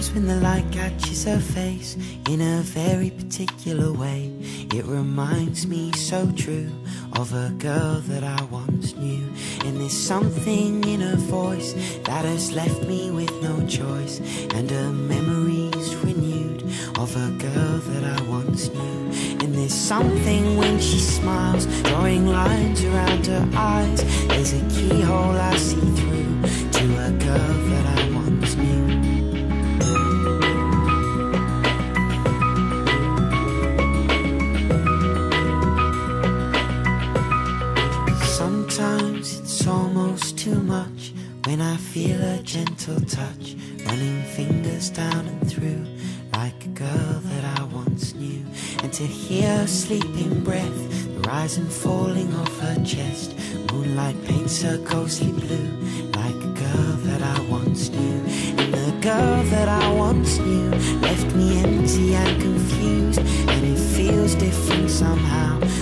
Sometimes when the light catches her face in a very particular way, it reminds me so true of a girl that I once knew. And there's something in her voice that has left me with no choice, and her memories renewed of a girl that I once knew. And there's something when she smiles, drawing lines around her eyes. There's a keyhole I see through to a girl that I once knew. Sometimes it's almost too much when I feel a gentle touch running fingers down and through, like a girl that I once knew. And to hear her sleeping breath, the rise and falling of her chest, moonlight paints her ghostly blue, like a girl that I once knew. And the girl that I once knew left me empty and confused, and it feels different somehow